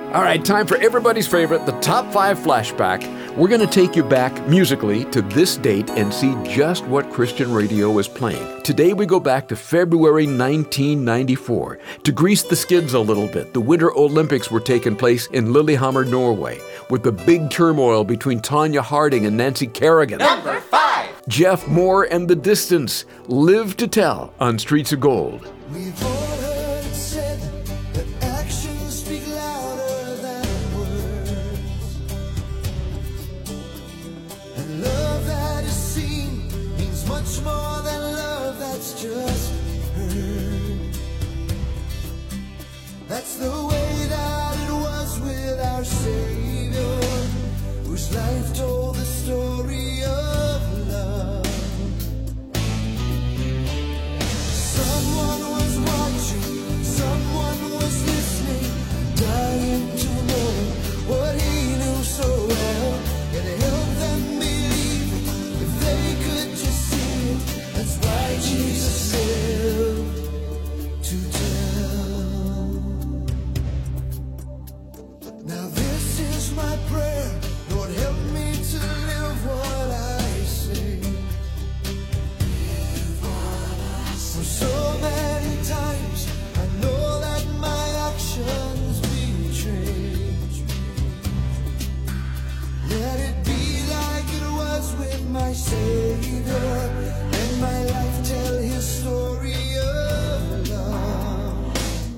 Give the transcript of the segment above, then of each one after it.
All right, time for everybody's favorite, the Top 5 Flashback. We're going to take you back musically to this date and see just what Christian radio was playing. Today we go back to February 1994. To grease the skids a little bit, the Winter Olympics were taking place in Lillehammer, Norway, with the big turmoil between Tonya Harding and Nancy Kerrigan. Number 5. Jeff Moore and The Distance, Live to Tell on Streets of Gold. We've all heard it said that actions speak louder than words, and love that is seen means much more than love that's just heard. That's the way that it was with our Savior, whose life told the story of love. Someone was watching, someone was listening, dying to know what he knew so well. It helped them believe if they could just see it. That's why Jesus lived to tell. Now this is my prayer, Lord, help me to live what I say. For so many times I know that my actions betray me. Let it be like it was with my Savior, and my life tell his story of love.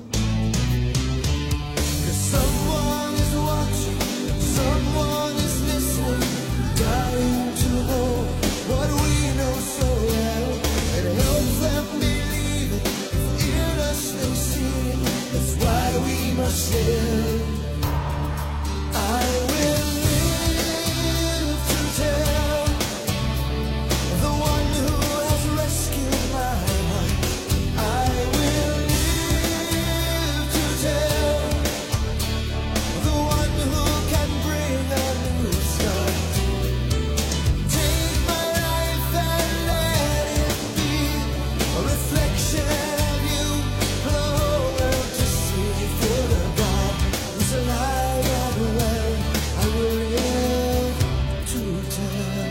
'Cause someone is watching, someone is listening, dying to know what we know so well. It helps them believe it, if in us they see it. That's why we must live. I will live to tell the one who has rescued my heart. I will live to tell the one who can bring a new start. Take my life and let it be a reflection of you for the whole world to see. For the God who's alive and well, I will live to tell.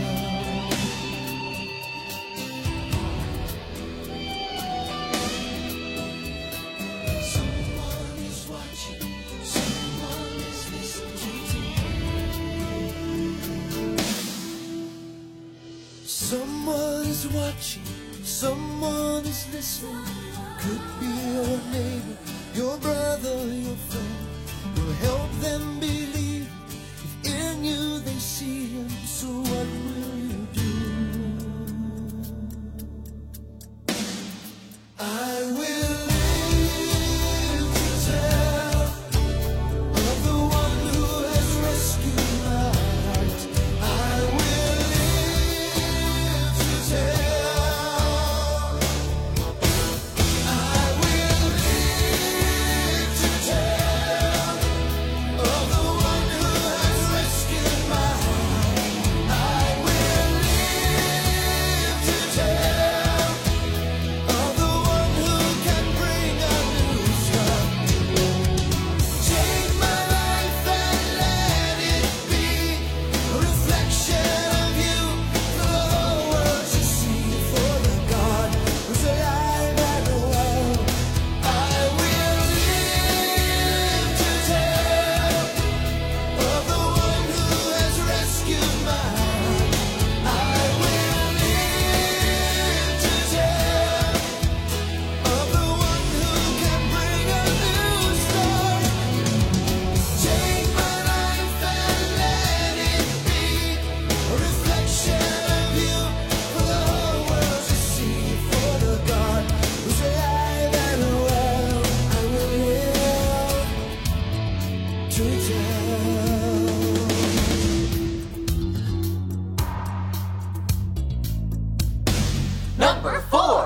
Someone is watching, someone is listening. Someone is watching, someone is listening. Could be your neighbor, your brother, your friend. Will help them believe if in you they see him. So what will you do? I will live to tell of the one who has rescued my heart. I will live to tell. I will live to tell of the one who has rescued my heart. I will live to tell of the one who can bring a new start. Take my life and let it be a reflection of you for the whole world to see. For the God who's alive and well, I will live to tell of the one who has rescued my heart. I will live to tell of the one who can bring a new start. Take my life and let it be a reflection of you for the whole world to see. For the God who's alive and well, I will live to tell. Number 4.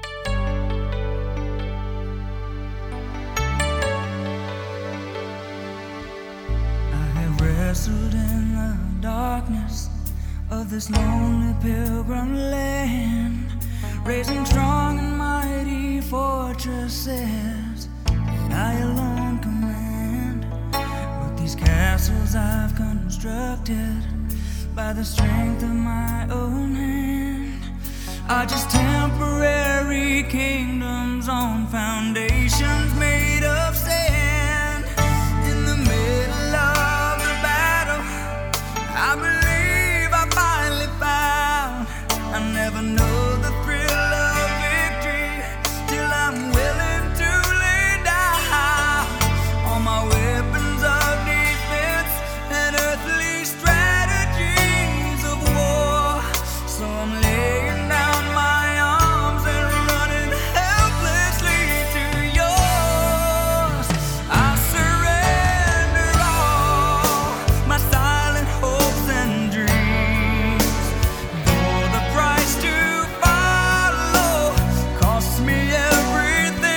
I have wrestled in the darkness of this lonely pilgrim land, raising strong and mighty fortresses I alone command. But These castles I've constructed by the strength of my own hand are just temporary kingdoms on foundations made of sand. In the middle of the battle, I believe I finally found I never know the thrill of victory till I'm willing to lay down all my weapons of defense and earthly strategies of war. So I'm laying down my arms and running helplessly to yours. I surrender all my silent hopes and dreams. Though the price to follow costs me everything,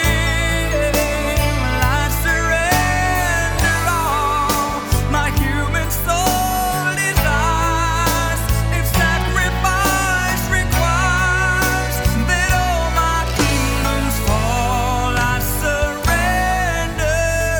I surrender all my human soul desires. If sacrifice requires that all my kingdoms fall, I surrender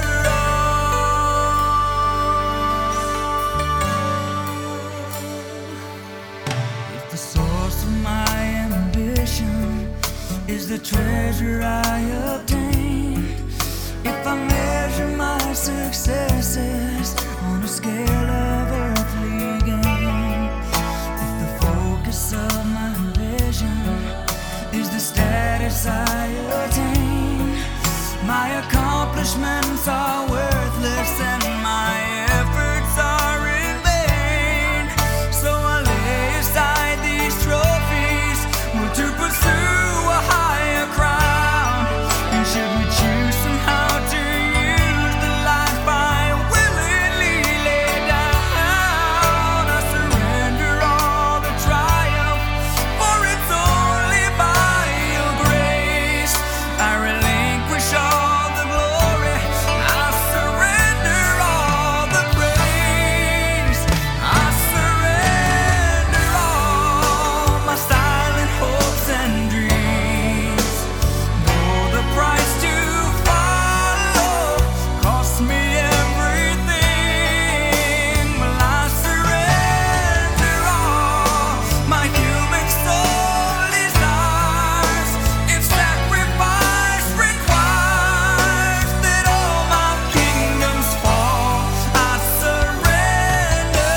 all. If the source of my ambition is the treasure I obtain, if I measure my successes on a scale of earthly gain, if the focus of my vision is the status I attain, my accomplishments are worthless and my efforts are in vain. So I lay aside these trophies to pursue a higher crown. And should we choose somehow to use the life I willingly lay down, I surrender all the triumph, for it's only by your grace. I relinquish all the glory, I surrender all the praise. I surrender all my silent hopes and dreams. Though the price to follow costs me everything, well, I surrender all my human soul desires. If sacrifice requires that all my kingdoms fall, I surrender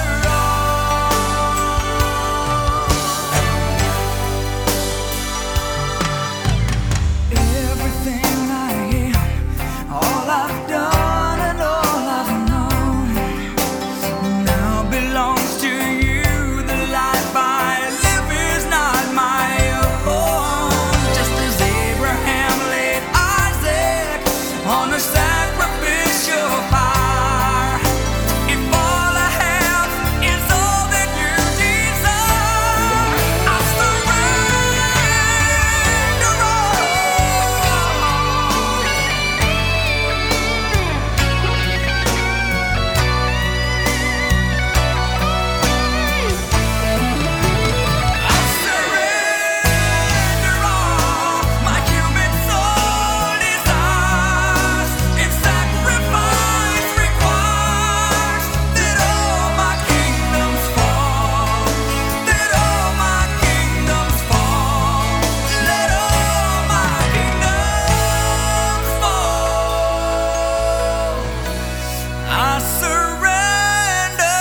all. Everything I am, all I've done and all I've known, now belongs to you. The life I live is not my own. Just as Abraham laid Isaac on a sacrificial fire, if all I have is all that you desire, I surrender all. I surrender all my human soul desires. If sacrifice requires that all my kingdoms fall, that all my kingdoms fall, let all my kingdoms fall. I surrender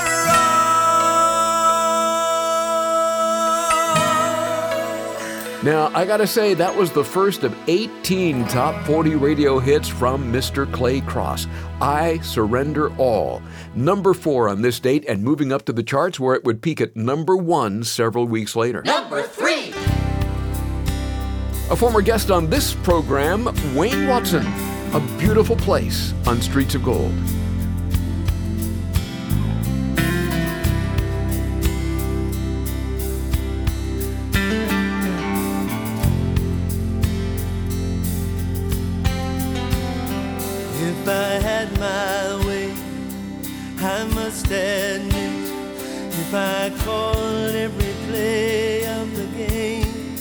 all. Now, I gotta say, that was the first of 18 top 40 radio hits from Mr. Clay Cross. I Surrender All. Number 4 on this date and moving up to the charts where it would peak at number 1 several weeks later. Number 3. A former guest on this program, Wayne Watson. A Beautiful Place on Streets of Gold. If I had my way, I must admit, if I called every play of the game,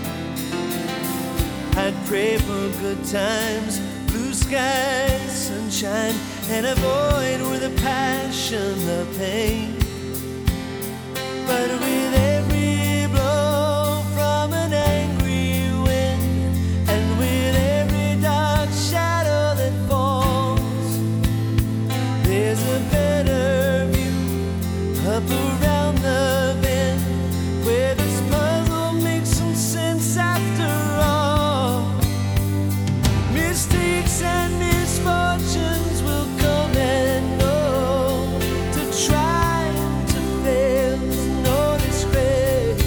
I'd pray for good times, blue skies, sunshine. sunshine and avoid with a passion the pain. But with every blow from an angry wind, and with every dark shadow that falls, there's a better view up around the bend, where this puzzle makes some sense after all. Mistakes and misfortunes will come and go. To try and to fail is no disgrace.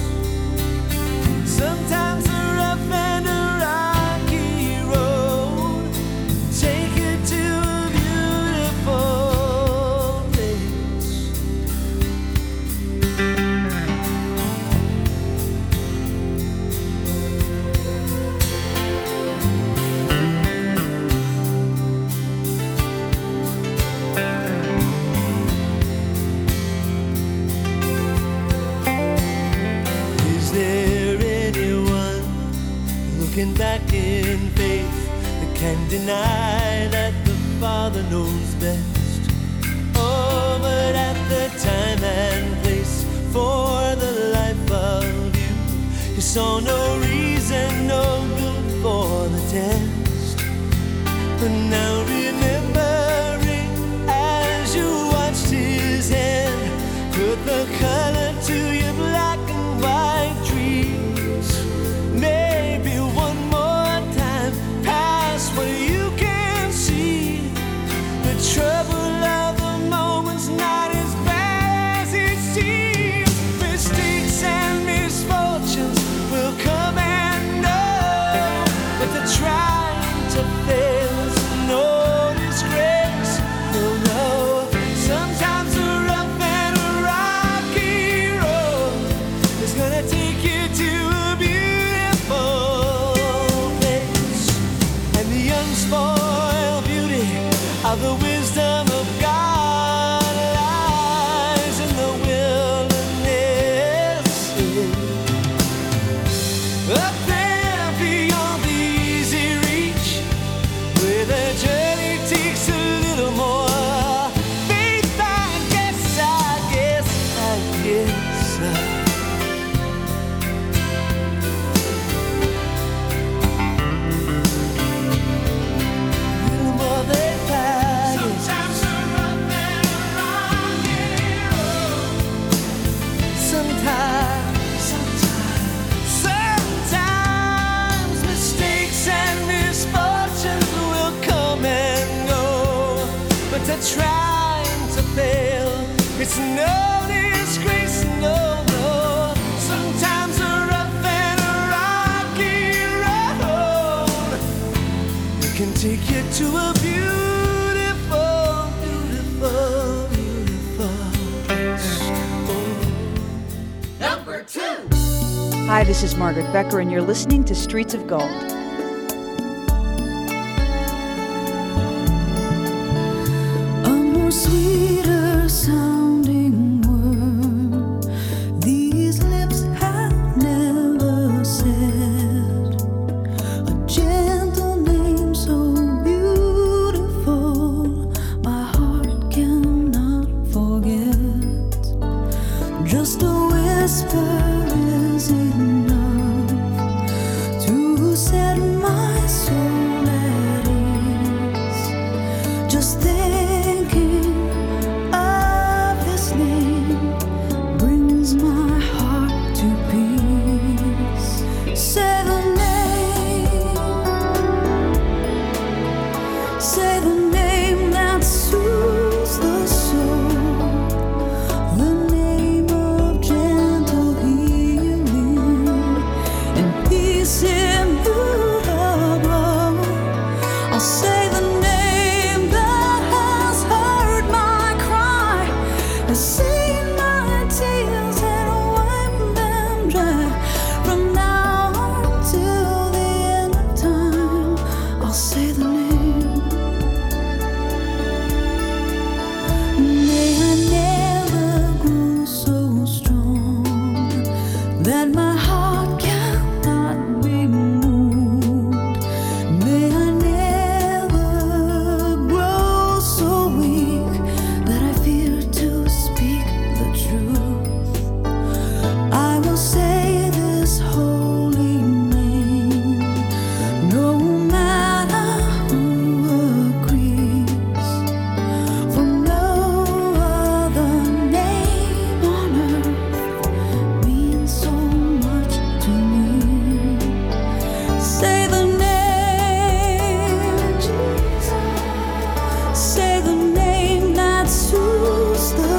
Sometimes a rough and a rocky road take you to a beautiful place. Is there anyone looking back in faith that can deny that the Father knows best? Oh, but at the time and place for the life of you, he saw no reason, no good for the test. But now remembering as you watched his hand put the color to your black and white dreams, maybe one more time past what you can see. The trouble of the moment's not as bad as it seems. Mistakes and misfortunes will come and go, but the trying to fail is no disgrace. No, no. Sometimes a rough and a rocky road is gonna take you to a beautiful place. And the unspoiled beauty of the wisdom of God lies in the wilderness. Up there beyond the easy reach, where the journey takes a little more faith, I guess. Little more faith, I guess. Sometimes a rough and a rocky road. Sometimes mistakes and misfortunes will come and go, but to trying to fail, it's no disgrace, no, no. Sometimes a rough and a rocky road, it can take you to a beautiful, beautiful, beautiful place. Number 2. Hi, this is Margaret Becker, and you're listening to Streets of Gold. A more sweeter sounding word these lips have never said. A gentle name so beautiful, my heart cannot forget. Just a whisper is enough to set my soul at ease. Just thinking of his name brings my heart to peace. Say the name that soothes the soul, the name of gentle healing and peace immutable. I'll say the name that has heard my cry, has seen my tears and wiped them dry. From now until the end of time, I'll say the name.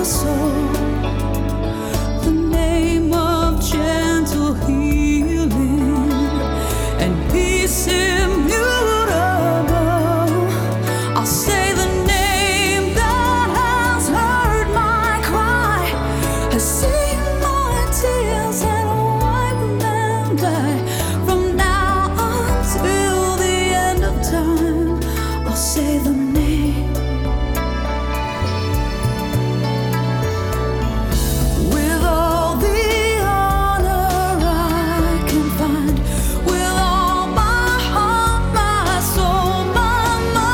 soul, the name of gentle healing and peace immutable. I'll say the name that has heard my cry, has seen my tears and wiped them dry. From now until the end of time, I'll say the name. With all the honor I can find, with all my heart, my soul, my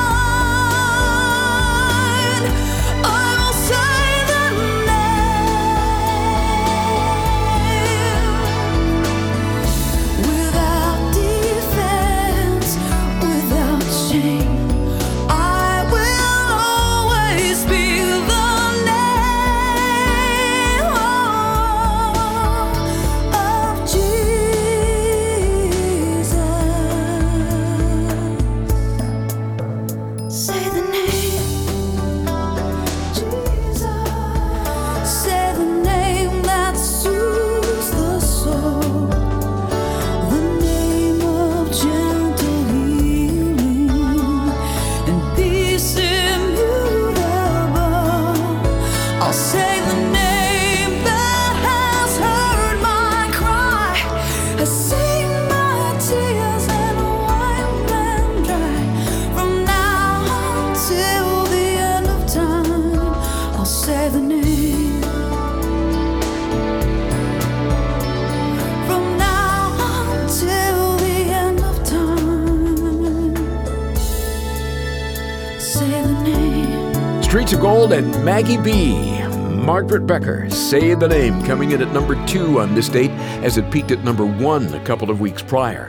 mind, I will say the name. Without defense, without shame, I will always speak the name of Jesus. Say the name, Jesus. Say the name that soothes the soul, the name of gentle healing and peace immutable. I'll say the name that has heard my cry, has seen my tears and wiped them dry. From now until the end of time, I'll say the name. From now until the end of time, say the name. Streets of Gold and Maggie B. Margaret Becker, Say the Name, coming in at number 2 on this date as it peaked at number 1 a couple of weeks prior.